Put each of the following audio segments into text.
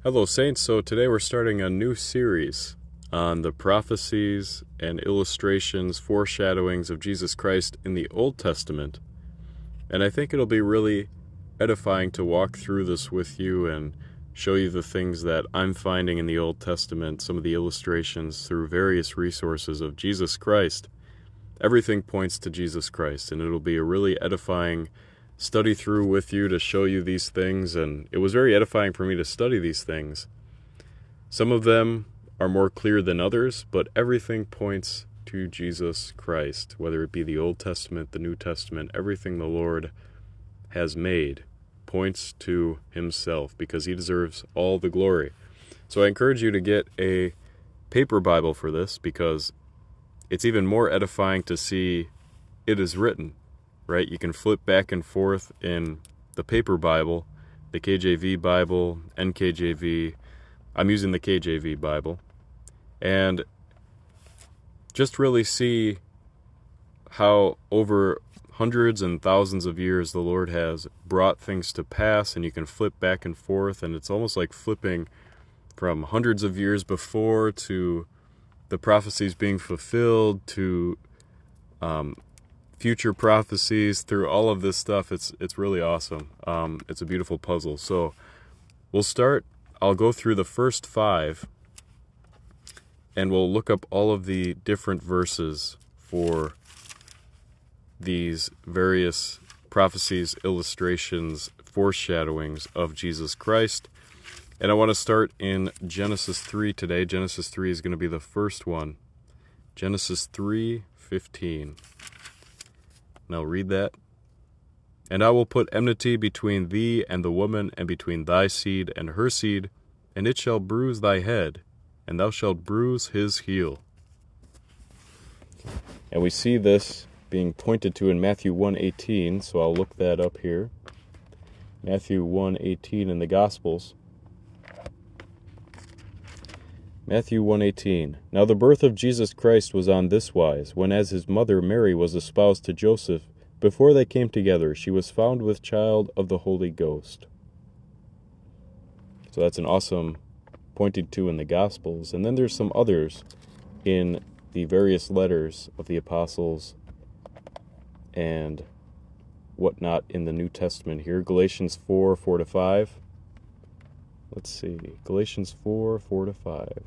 Hello, Saints. So today we're starting a new series on the prophecies and illustrations, foreshadowings of Jesus Christ in the Old Testament. And I think it'll be really edifying to walk through this with you and show you the things that I'm finding in the Old Testament, some of the illustrations through various resources of Jesus Christ. Everything points to Jesus Christ, and it'll be a really edifying study through with you to show you these things, and it was very edifying for me to study these things. Some of them are more clear than others, but everything points to Jesus Christ, whether it be the Old Testament, the New Testament, everything the Lord has made points to himself because he deserves all the glory. So I encourage you to get a paper Bible for this because it's even more edifying to see it is written. Right? You can flip back and forth in the paper Bible, the KJV Bible, NKJV. I'm using the KJV Bible. And just really see how over hundreds and thousands of years the Lord has brought things to pass, and you can flip back and forth, and it's almost like flipping from hundreds of years before to the prophecies being fulfilled to future prophecies through all of this stuff. It's really awesome. It's a beautiful puzzle. So we'll start. I'll go through the first 5, and we'll look up all of the different verses for these various prophecies, illustrations, foreshadowings of Jesus Christ. And I want to start in Genesis 3 today. Genesis 3 is going to be the first one. Genesis 3:15. And I'll read that. And I will put enmity between thee and the woman, and between thy seed and her seed, and it shall bruise thy head, and thou shalt bruise his heel. And we see this being pointed to in Matthew 1:18, so I'll look that up here. Matthew 1:18 in the Gospels. Matthew 1:18. Now the birth of Jesus Christ was on this wise, when as his mother Mary was espoused to Joseph, before they came together, she was found with child of the Holy Ghost. So that's an awesome pointed to in the Gospels. And then there's some others in the various letters of the apostles and whatnot in the New Testament here. Galatians 4:4-5. Let's see. Galatians 4:4-5.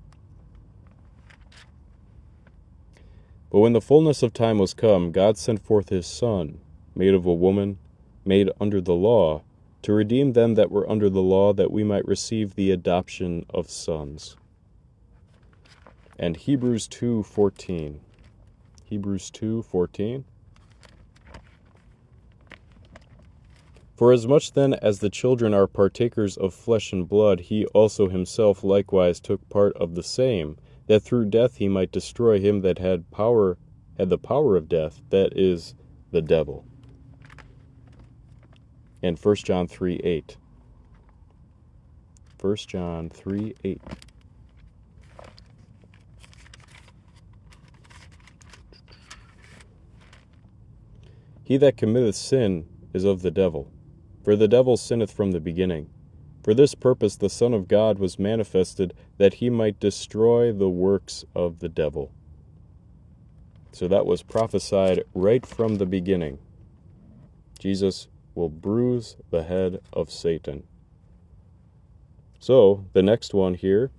But when the fullness of time was come, God sent forth his Son, made of a woman, made under the law, to redeem them that were under the law, that we might receive the adoption of sons. And Hebrews 2:14. Hebrews 2:14. For as much then as the children are partakers of flesh and blood, he also himself likewise took part of the same, that through death he might destroy him that had the power of death, that is, the devil. And 1 John 3:8. 1 John 3:8. He that committeth sin is of the devil, for the devil sinneth from the beginning. For this purpose the Son of God was manifested, that he might destroy the works of the devil. So that was prophesied right from the beginning. Jesus will bruise the head of Satan. So, the next one here,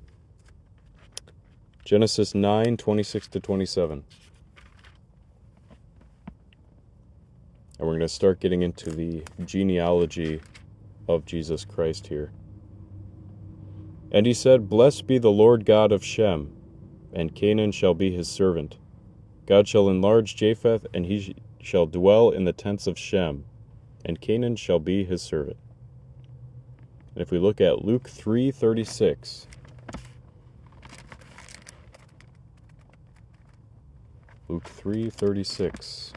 Genesis 9:26-27. And we're going to start getting into the genealogy of Jesus Christ here. And he said, Blessed be the Lord God of Shem, and Canaan shall be his servant. God shall enlarge Japheth, and he shall dwell in the tents of Shem, and Canaan shall be his servant. And if we look at Luke 3:36, Luke 3:36.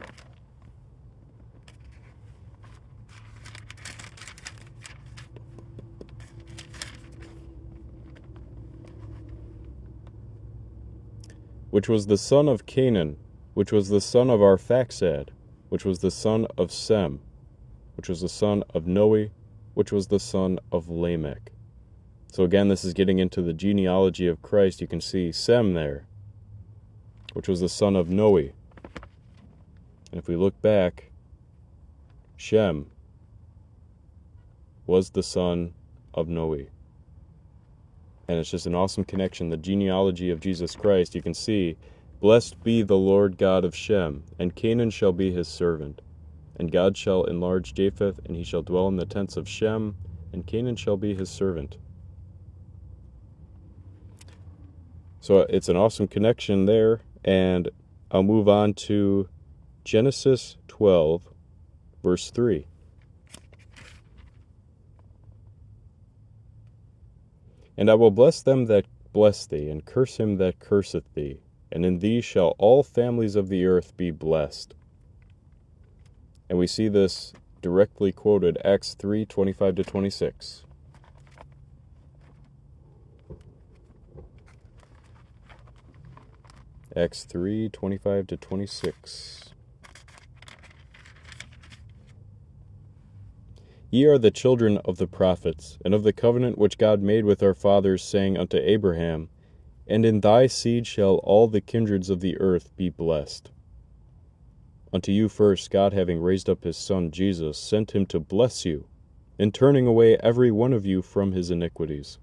Which was the son of Canaan, which was the son of Arphaxad, which was the son of Sem, which was the son of Noe, which was the son of Lamech. So again, this is getting into the genealogy of Christ. You can see Sem there, which was the son of Noe. And if we look back, Shem was the son of Noe. And it's just an awesome connection. The genealogy of Jesus Christ, you can see, blessed be the Lord God of Shem, and Canaan shall be his servant. And God shall enlarge Japheth, and he shall dwell in the tents of Shem, and Canaan shall be his servant. So it's an awesome connection there, and I'll move on to Genesis 12, verse 3. And I will bless them that bless thee, and curse him that curseth thee, and in thee shall all families of the earth be blessed. And we see this directly quoted, Acts 3:25-26. Acts 3:25-26. Ye are the children of the prophets, and of the covenant which God made with our fathers, saying unto Abraham, And in thy seed shall all the kindreds of the earth be blessed. Unto you first God, having raised up his Son Jesus, sent him to bless you, in turning away every one of you from his iniquities.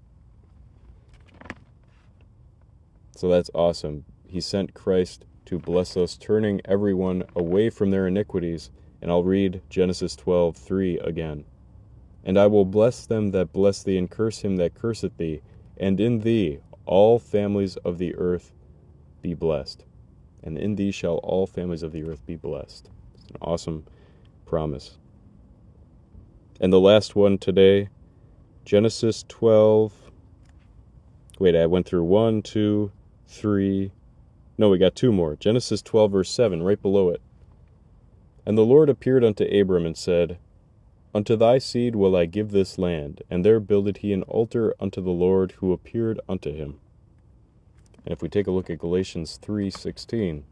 So that's awesome. He sent Christ to bless us, turning everyone away from their iniquities. And I'll read Genesis 12:3 again. And I will bless them that bless thee, and curse him that curseth thee, and in thee all families of the earth be blessed. And in thee shall all families of the earth be blessed. It's an awesome promise. And the last one today, Genesis 12. Wait, I went through 1, 2, 3. No, we got 2 more. Genesis 12, verse 7, right below it. And the Lord appeared unto Abram and said, Unto thy seed will I give this land. And there builded he an altar unto the Lord who appeared unto him. And if we take a look at Galatians 3:16,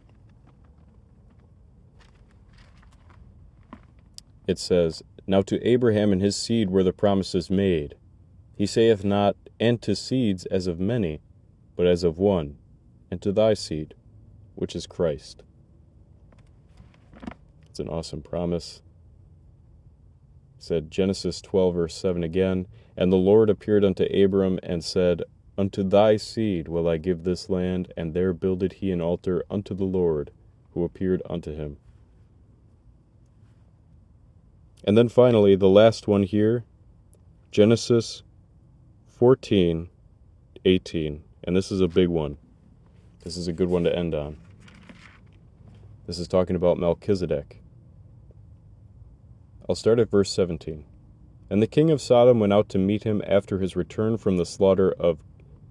it says, Now to Abraham and his seed were the promises made. He saith not, and to seeds as of many, but as of one, and to thy seed, which is Christ. It's an awesome promise. Said Genesis 12, verse 7 again, And the Lord appeared unto Abram and said, Unto thy seed will I give this land, and there builded he an altar unto the Lord, who appeared unto him. And then finally, the last one here, Genesis 14:18, and this is a big one. This is a good one to end on. This is talking about Melchizedek. I'll start at verse 17. And the king of Sodom went out to meet him after his return from the slaughter of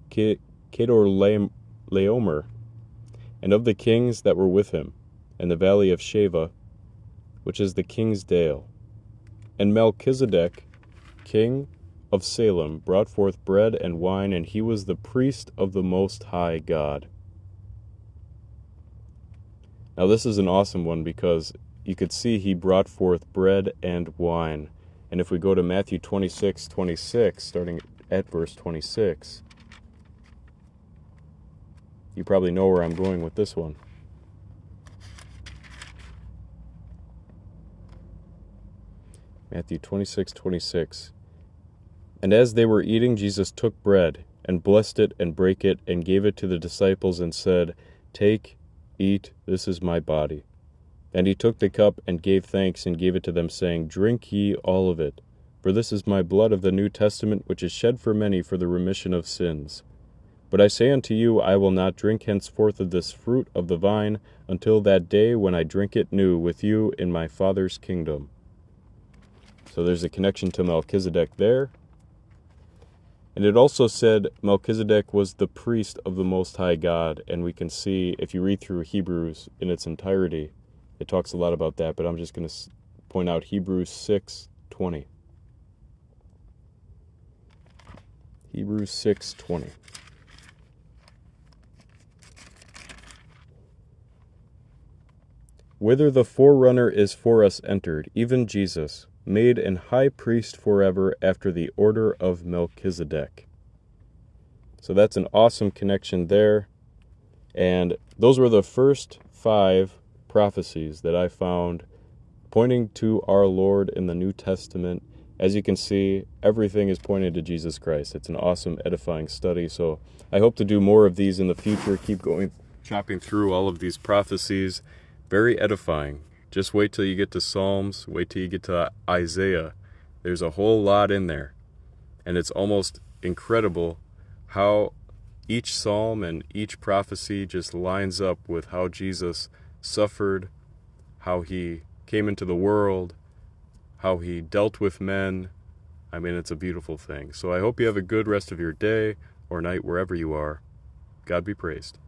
Chedorlaomer, and of the kings that were with him, in the valley of Sheva, which is the king's dale. And Melchizedek, king of Salem, brought forth bread and wine, and he was the priest of the Most High God. Now this is an awesome one because you could see he brought forth bread and wine. And if we go to Matthew 26:26, starting at verse 26, you probably know where I'm going with this one. Matthew 26:26. And as they were eating, Jesus took bread, and blessed it, and brake it, and gave it to the disciples, and said, Take, eat, this is my body. And he took the cup, and gave thanks, and gave it to them, saying, Drink ye all of it, for this is my blood of the New Testament, which is shed for many for the remission of sins. But I say unto you, I will not drink henceforth of this fruit of the vine, until that day when I drink it new with you in my Father's kingdom. So there's a connection to Melchizedek there. And it also said Melchizedek was the priest of the Most High God. And we can see, if you read through Hebrews in its entirety, it talks a lot about that. But I'm just going to point out Hebrews 6:20. Hebrews 6:20. Whither the forerunner is for us entered, even Jesus, made an high priest forever after the order of Melchizedek. So that's an awesome connection there. And those were the first 5 prophecies that I found pointing to our Lord in the New Testament. As you can see, everything is pointing to Jesus Christ. It's an awesome, edifying study. So I hope to do more of these in the future. Keep going, chopping through all of these prophecies. Very edifying. Just wait till you get to Psalms. Wait till you get to Isaiah. There's a whole lot in there. And it's almost incredible how each psalm and each prophecy just lines up with how Jesus suffered, how he came into the world, how he dealt with men. I mean, it's a beautiful thing. So I hope you have a good rest of your day or night wherever you are. God be praised.